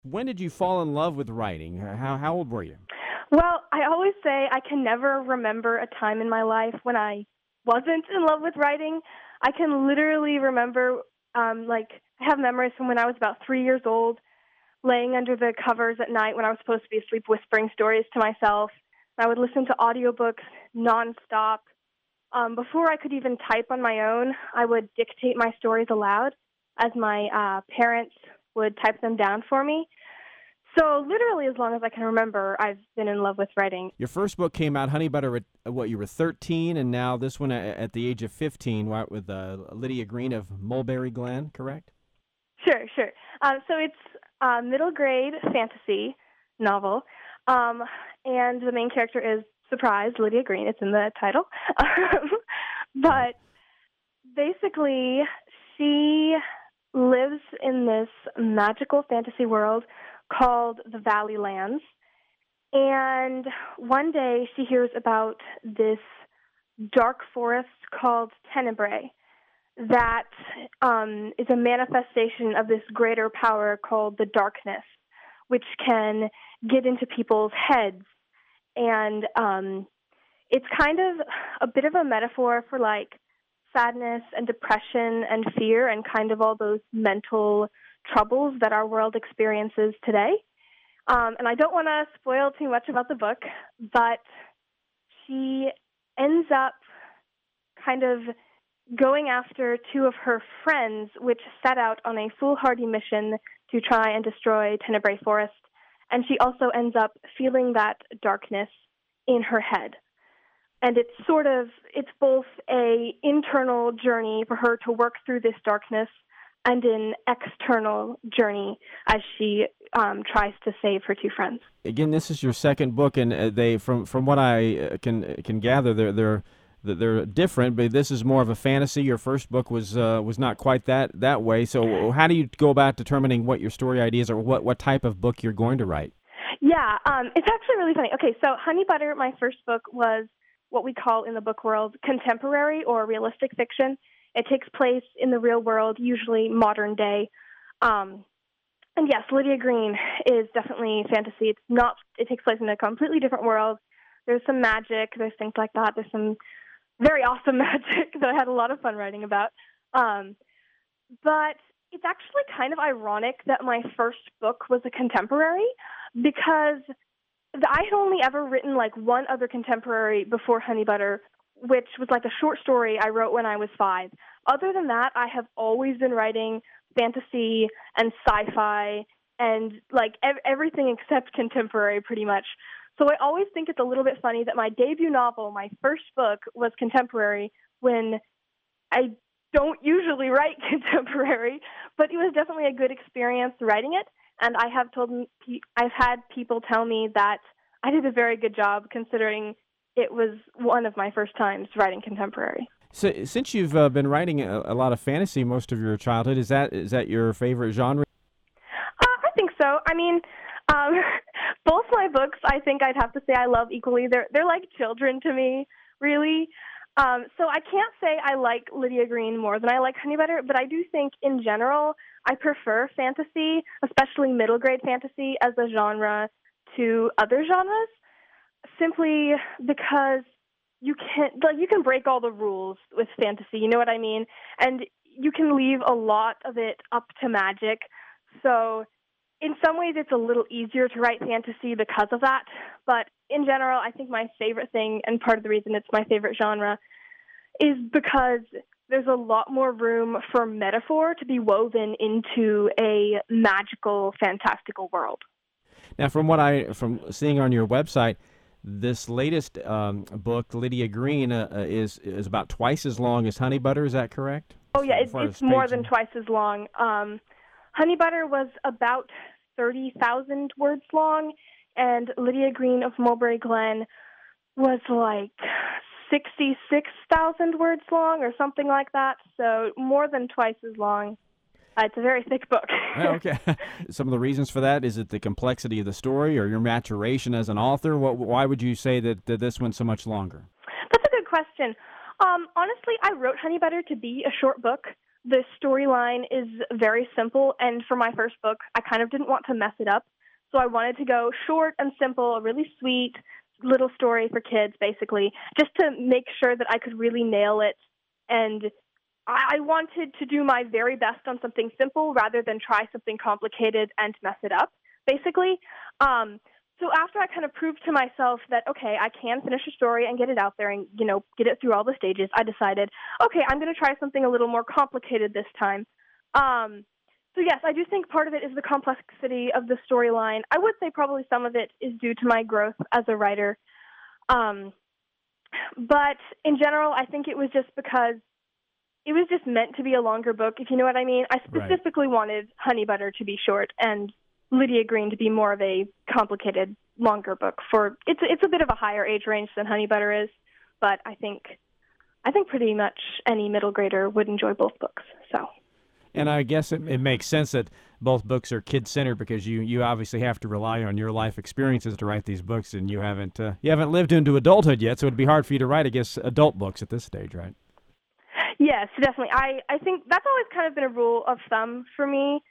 When did you fall in love with writing? How old were you? Well, I always say I can never remember a time in my life when I wasn't in love with writing. I can literally remember, I have memories from when I was about 3 years old, laying under the covers at night when I was supposed to be asleep, whispering stories to myself. I would listen to audiobooks nonstop. Before I could even type on my own, I would dictate my stories aloud as my parents would type them down for me. So literally, as long as I can remember, I've been in love with writing. Your first book came out, Honey Butter, at what, you were 13, and now this one at the age of 15, right, with Lydia Green of Mulberry Glen, correct? Sure, sure. So it's a middle grade fantasy novel, and the main character is, surprise, Lydia Green. It's in the title. Right. But basically, she lives in this magical fantasy world called the Valley Lands. And one day she hears about this dark forest called Tenebrae that is a manifestation of this greater power called the darkness, which can get into people's heads. And it's kind of a bit of a metaphor for like sadness and depression and fear and kind of all those mental troubles that our world experiences today. And I don't want to spoil too much about the book, but she ends up kind of going after two of her friends, which set out on a foolhardy mission to try and destroy Tenebrae Forest. And she also ends up feeling that darkness in her head. And it's both a internal journey for her to work through this darkness and an external journey as she tries to save her two friends. Again, this is your second book, and they, from what I can gather, they're different. But this is more of a fantasy. Your first book was not quite that way. So, how do you go about determining what your story ideas are, what type of book you're going to write? Yeah, it's actually really funny. Okay, so Honey Butter, my first book, was what we call in the book world contemporary or realistic fiction. It takes place in the real world, usually modern day. And yes, Lydia Green is definitely fantasy. It's not. It takes place in a completely different world. There's some magic. There's things like that. There's some very awesome magic that I had a lot of fun writing about. But it's actually kind of ironic that my first book was a contemporary because I had only ever written like one other contemporary before Honey Butter, which was like a short story I wrote when I was 5. Other than that, I have always been writing fantasy and sci-fi and like everything except contemporary pretty much. So I always think it's a little bit funny that my debut novel, my first book, was contemporary when I don't usually write contemporary, but it was definitely a good experience writing it. And I've had people tell me that I did a very good job considering it was one of my first times writing contemporary. So, since you've been writing a lot of fantasy most of your childhood, is that your favorite genre? I think so. I mean, um, both my books, I think I'd have to say I love equally. They're like children to me, really. So I can't say I like Lydia Green more than I like Honey Butter, but I do think in general I prefer fantasy, especially middle grade fantasy, as a genre to other genres, simply because you can break all the rules with fantasy, you know what I mean? And you can leave a lot of it up to magic. So in some ways it's a little easier to write fantasy because of that, but in general I think my favorite thing, and part of the reason it's my favorite genre, is because there's a lot more room for metaphor to be woven into a magical, fantastical world. Now, from seeing on your website, this latest book, Lydia Green, is about twice as long as Honey Butter. Is that correct? Oh yeah, As far it's as more pages? than twice as long. Honey Butter was about 30,000 words long, and Lydia Green of Mulberry Glen was like 66,000 words long or something like that. So more than twice as long. It's a very thick book. Oh, okay. Some of the reasons for that, is it the complexity of the story or your maturation as an author? Why would you say that this one's so much longer? That's a good question. Honestly, I wrote Honey Butter to be a short book. The storyline is very simple, and for my first book, I kind of didn't want to mess it up. So I wanted to go short and simple, a really sweet little story for kids, basically, just to make sure that I could really nail it. And I wanted to do my very best on something simple rather than try something complicated and mess it up, basically. So after I kind of proved to myself that, okay, I can finish a story and get it out there and, get it through all the stages, I decided, okay, I'm going to try something a little more complicated this time. So yes, I do think part of it is the complexity of the storyline. I would say probably some of it is due to my growth as a writer. But in general, I think it was just because it was just meant to be a longer book, if you know what I mean. I specifically wanted Honey Butter to be short and Lydia Green to be more of a complicated, longer book. It's a bit of a higher age range than Honey Butter is, but I think pretty much any middle grader would enjoy both books. So. And I guess it makes sense that both books are kid-centered because you obviously have to rely on your life experiences to write these books, and you haven't lived into adulthood yet, so it'd be hard for you to write, I guess, adult books at this stage, right? Yes, definitely. I think that's always kind of been a rule of thumb for me,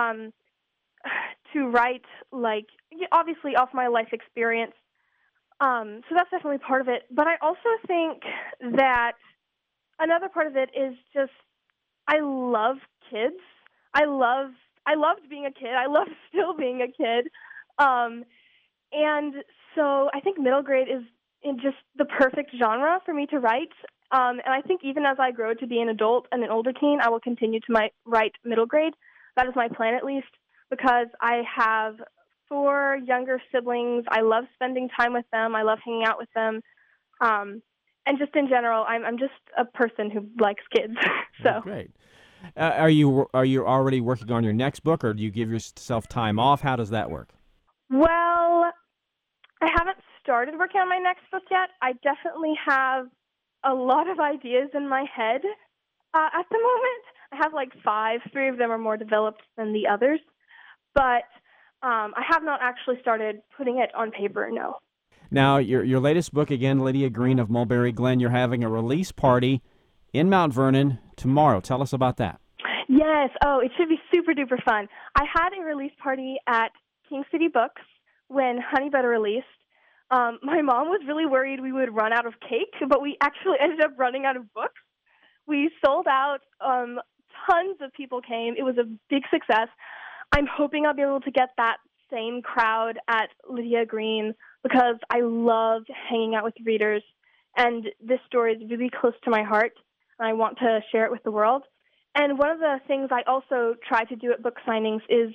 to write, obviously off my life experience. So that's definitely part of it. But I also think that another part of it is just I love kids. I loved being a kid. I love still being a kid. And so I think middle grade is in just the perfect genre for me to write. And I think even as I grow to be an adult and an older teen, I will continue to write middle grade. That is my plan, at least, because I have 4 younger siblings. I love spending time with them. I love hanging out with them. And just in general, I'm just a person who likes kids. So oh, great. Are you already working on your next book, or do you give yourself time off? How does that work? Well, I haven't started working on my next book yet. I definitely have a lot of ideas in my head at the moment. I have 5. 3 of them are more developed than the others. But I have not actually started putting it on paper, no. Now, your latest book, again, Lydia Green of Mulberry Glen, you're having a release party in Mount Vernon tomorrow. Tell us about that. Yes. Oh, it should be super duper fun. I had a release party at King City Books when Honey Butter released. My mom was really worried we would run out of cake, but we actually ended up running out of books. We sold out. Tons of people came. It was a big success. I'm hoping I'll be able to get that same crowd at Lydia Green because I love hanging out with readers, and this story is really close to my heart, and I want to share it with the world. And one of the things I also try to do at book signings is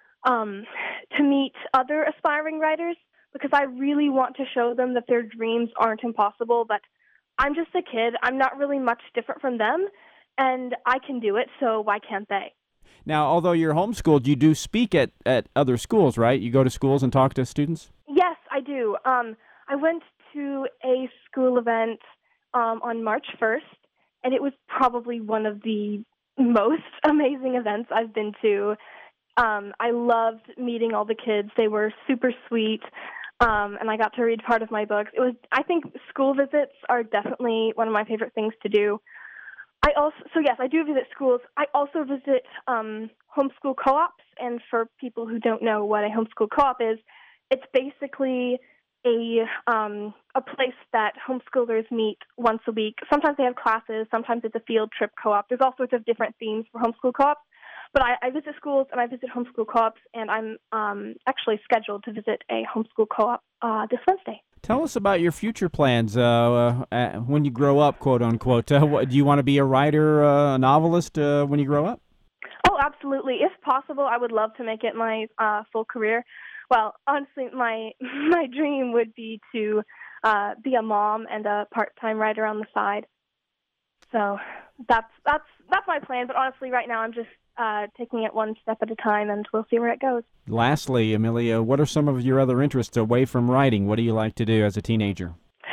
to meet other aspiring writers because I really want to show them that their dreams aren't impossible, but I'm just a kid. I'm not really much different from them, and I can do it, so why can't they? Now, although you're homeschooled, you do speak at other schools, right? You go to schools and talk to students? Yes, I do. I went to a school event on March 1st, and it was probably one of the most amazing events I've been to. I loved meeting all the kids. They were super sweet, and I got to read part of my books. I think school visits are definitely one of my favorite things to do. Yes, I do visit schools. I also visit homeschool co-ops, and for people who don't know what a homeschool co-op is, it's basically a place that homeschoolers meet once a week. Sometimes they have classes. Sometimes it's a field trip co-op. There's all sorts of different themes for homeschool co-ops. But I visit schools and I visit homeschool co-ops, and I'm actually scheduled to visit a homeschool co-op this Wednesday. Tell us about your future plans when you grow up, quote unquote. Do you want to be a writer, a novelist when you grow up? Oh, absolutely. If possible, I would love to make it my full career. Well, honestly, my dream would be to be a mom and a part-time writer on the side. So that's my plan. But honestly, right now I'm just taking it one step at a time, and we'll see where it goes. Lastly, Amelia, what are some of your other interests away from writing? What do you like to do as a teenager?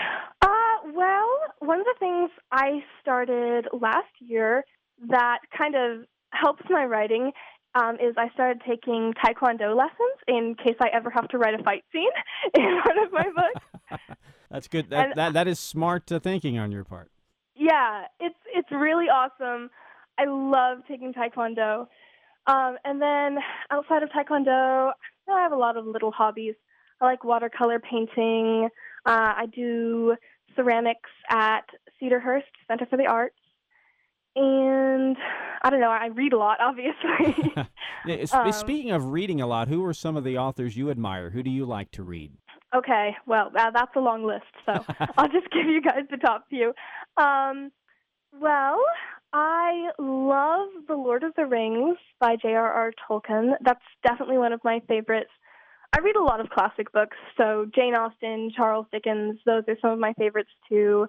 Well, one of the things I started last year that kind of helps my writing is I started taking Taekwondo lessons in case I ever have to write a fight scene in one of my books. That's good. That is smart thinking on your part. Yeah, it's really awesome. I love taking Taekwondo. And then outside of Taekwondo, I have a lot of little hobbies. I like watercolor painting. I do ceramics at Cedarhurst Center for the Arts. And I don't know, I read a lot, obviously. Speaking of reading a lot, who are some of the authors you admire? Who do you like to read? Okay, well, that's a long list, so I'll just give you guys the top few. Well, I love The Lord of the Rings by J.R.R. Tolkien. That's definitely one of my favorites. I read a lot of classic books, so Jane Austen, Charles Dickens, those are some of my favorites too.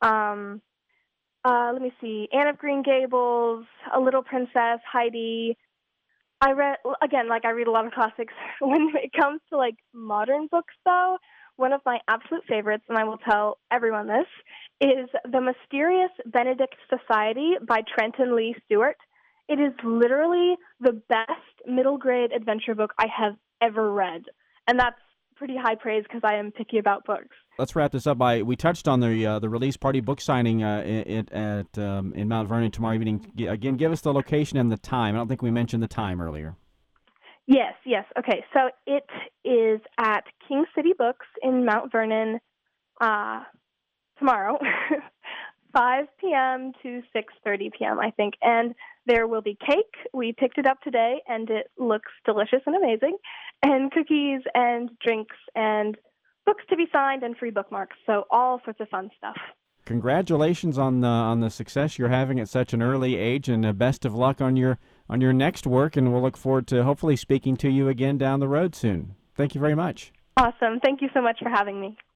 Let me see, Anne of Green Gables, A Little Princess, Heidi. I read a lot of classics. When it comes to like modern books, though, one of my absolute favorites, and I will tell everyone this, is The Mysterious Benedict Society by Trenton Lee Stewart. It is literally the best middle grade adventure book I have ever read, and that's pretty high praise because I am picky about books. Let's wrap this up by, we touched on the release party book signing in Mount Vernon tomorrow evening. Again, give us the location and the time. I don't think we mentioned the time earlier. Yes. Okay, so it is at King City Books in Mount Vernon tomorrow, 5 p.m. to 6:30 p.m., I think. And there will be cake. We picked it up today, and it looks delicious and amazing. And cookies and drinks and books to be signed and free bookmarks. So all sorts of fun stuff. Congratulations on the success you're having at such an early age, and best of luck on your next work. And we'll look forward to hopefully speaking to you again down the road soon. Thank you very much. Awesome. Thank you so much for having me.